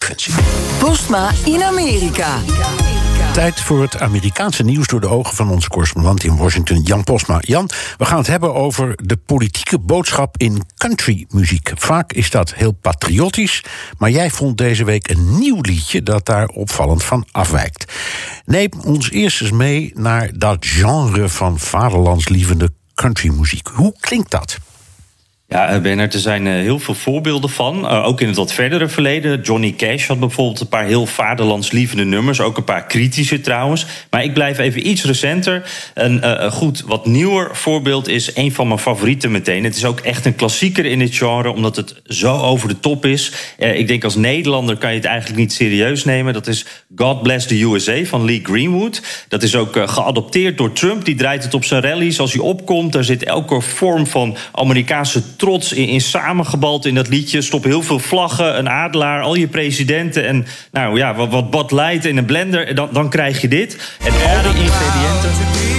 intelligentie. Postma in Amerika. Tijd voor het Amerikaanse nieuws door de ogen van onze correspondent in Washington, Jan Postma. Jan, we gaan het hebben over de politieke boodschap in countrymuziek. Vaak is dat heel patriotisch, maar jij vond deze week een nieuw liedje dat daar opvallend van afwijkt. Neem ons eerst eens mee naar dat genre van vaderlandslievende countrymuziek. Hoe klinkt dat? Ja, Bernard, er zijn heel veel voorbeelden van. Ook in het wat verdere verleden. Johnny Cash had bijvoorbeeld een paar heel vaderlandslievende nummers. Ook een paar kritische trouwens. Maar ik blijf even iets recenter. Een goed, wat nieuwer voorbeeld is een van mijn favorieten meteen. Het is ook echt een klassieker in dit genre, omdat het zo over de top is. Ik denk als Nederlander kan je het eigenlijk niet serieus nemen. Dat is God Bless the USA van Lee Greenwood. Dat is ook geadopteerd door Trump. Die draait het op zijn rallies. Als hij opkomt, daar zit elke vorm van Amerikaanse trots in samengebald in dat liedje. Stop heel veel vlaggen, een adelaar, al je presidenten en nou ja, wat Bud Light in een blender. Dan krijg je dit. En al die ingrediënten.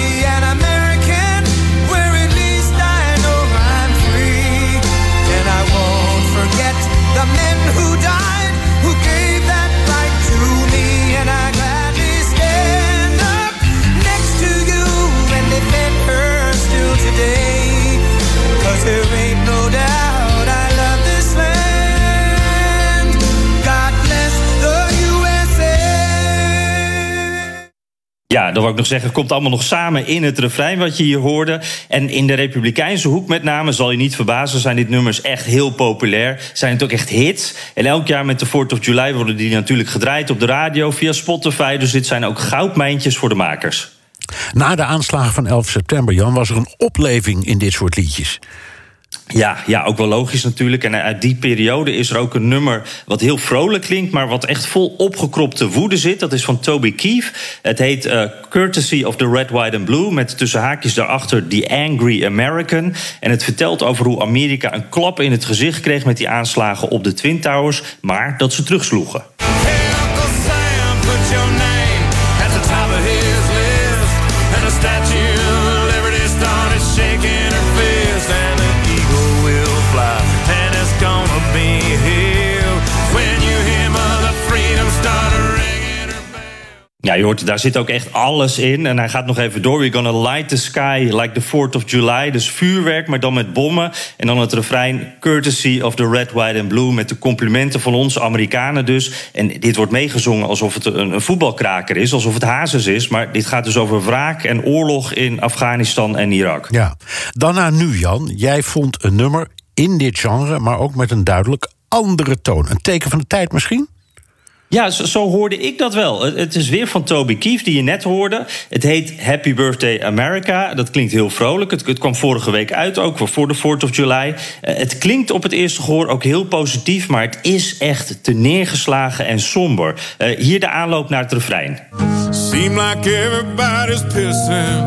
Ja, dat wil ik nog zeggen, komt allemaal nog samen in het refrein wat je hier hoorde. En in de Republikeinse hoek met name, zal je niet verbazen, zijn dit nummers echt heel populair. Zijn het ook echt hits. En elk jaar met de 4th of July worden die natuurlijk gedraaid op de radio via Spotify. Dus dit zijn ook goudmijntjes voor de makers. Na de aanslagen van 11 september, Jan, was er een opleving in dit soort liedjes. Ja, ook wel logisch natuurlijk. En uit die periode is er ook een nummer wat heel vrolijk klinkt, maar wat echt vol opgekropte woede zit. Dat is van Toby Keith. Het heet Courtesy of the Red, White and Blue, met tussen haakjes daarachter The Angry American. En het vertelt over hoe Amerika een klap in het gezicht kreeg met die aanslagen op de Twin Towers, maar dat ze terugsloegen. Ja, je hoort, daar zit ook echt alles in. En hij gaat nog even door. We're gonna light the sky like the 4th of July. Dus vuurwerk, maar dan met bommen. En dan het refrein, courtesy of the red, white and blue. Met de complimenten van ons Amerikanen dus. En dit wordt meegezongen alsof het een voetbalkraker is. Alsof het Hazes is. Maar dit gaat dus over wraak en oorlog in Afghanistan en Irak. Ja, dan naar nu, Jan. Jij vond een nummer in dit genre, maar ook met een duidelijk andere toon. Een teken van de tijd misschien? Ja, zo hoorde ik dat wel. Het is weer van Toby Keith, die je net hoorde. Het heet Happy Birthday America. Dat klinkt heel vrolijk. Het kwam vorige week uit, ook voor de 4th of July. Het klinkt op het eerste gehoor ook heel positief, maar het is echt te neergeslagen en somber. Hier de aanloop naar het refrein. Seem like everybody's pissing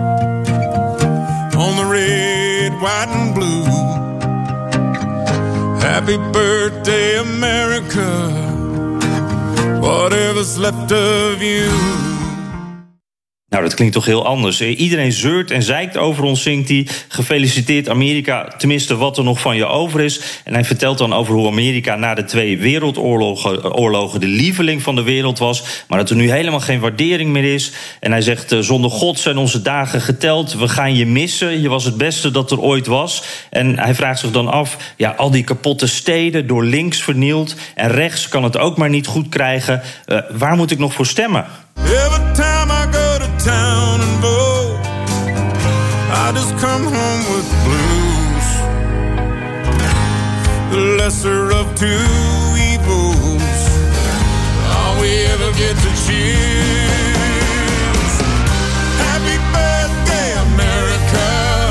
on the red, white and blue. Happy birthday America. Whatever's left of you. Nou, dat klinkt toch heel anders. Iedereen zeurt en zeikt over ons, zingt hij. Gefeliciteerd Amerika, tenminste wat er nog van je over is. En hij vertelt dan over hoe Amerika na de 2 wereldoorlogen de lieveling van de wereld was. Maar dat er nu helemaal geen waardering meer is. En hij zegt, zonder God zijn onze dagen geteld. We gaan je missen. Je was het beste dat er ooit was. En hij vraagt zich dan af, ja, al die kapotte steden door links vernield. En rechts kan het ook maar niet goed krijgen. Waar moet ik nog voor stemmen? Every time I go to town and vote, I just come home with blues. The lesser of 2 evils, all we ever get to choose. Happy birthday, America.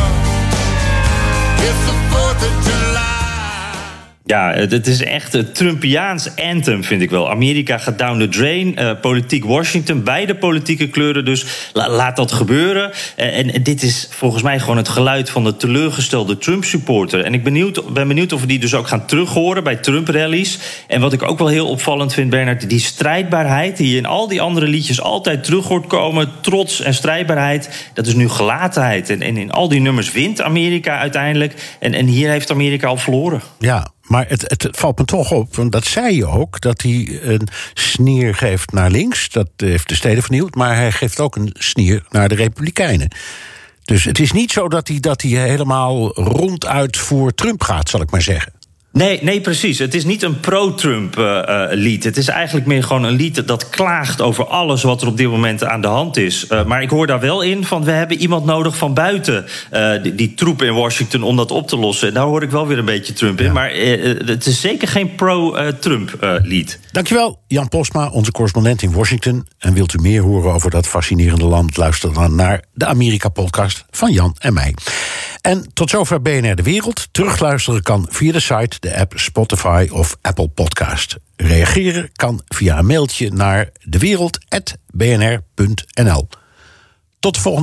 It's the 4th of July. Ja, het is echt het Trumpiaans anthem, vind ik wel. Amerika gaat down the drain. Politiek Washington, beide politieke kleuren. Dus laat dat gebeuren. En dit is volgens mij gewoon het geluid van de teleurgestelde Trump-supporter. En ik ben benieuwd of we die dus ook gaan terughoren bij Trump-rallies. En wat ik ook wel heel opvallend vind, Bernard, die strijdbaarheid die je in al die andere liedjes altijd terug hoort komen. Trots en strijdbaarheid, dat is nu gelatenheid. En in al die nummers wint Amerika uiteindelijk. En hier heeft Amerika al verloren. Ja. Maar het valt me toch op, want dat zei je ook, dat hij een sneer geeft naar links. Dat heeft de steden vernieuwd, maar hij geeft ook een sneer naar de Republikeinen. Dus het is niet zo dat hij helemaal ronduit voor Trump gaat, zal ik maar zeggen. Nee, precies. Het is niet een pro-Trump lied. Het is eigenlijk meer gewoon een lied dat klaagt over alles wat er op dit moment aan de hand is. Maar ik hoor daar wel in van, we hebben iemand nodig van buiten die troep in Washington om dat op te lossen. En daar hoor ik wel weer een beetje Trump in. Maar het is zeker geen pro-Trump lied. Dankjewel, Jan Posma, onze correspondent in Washington. En wilt u meer horen over dat fascinerende land, luister dan naar de Amerika-podcast van Jan en mij. En tot zover BNR De Wereld. Terugluisteren kan via de site, de app Spotify of Apple Podcast. Reageren kan via een mailtje naar dewereld@bnr.nl. Tot de volgende.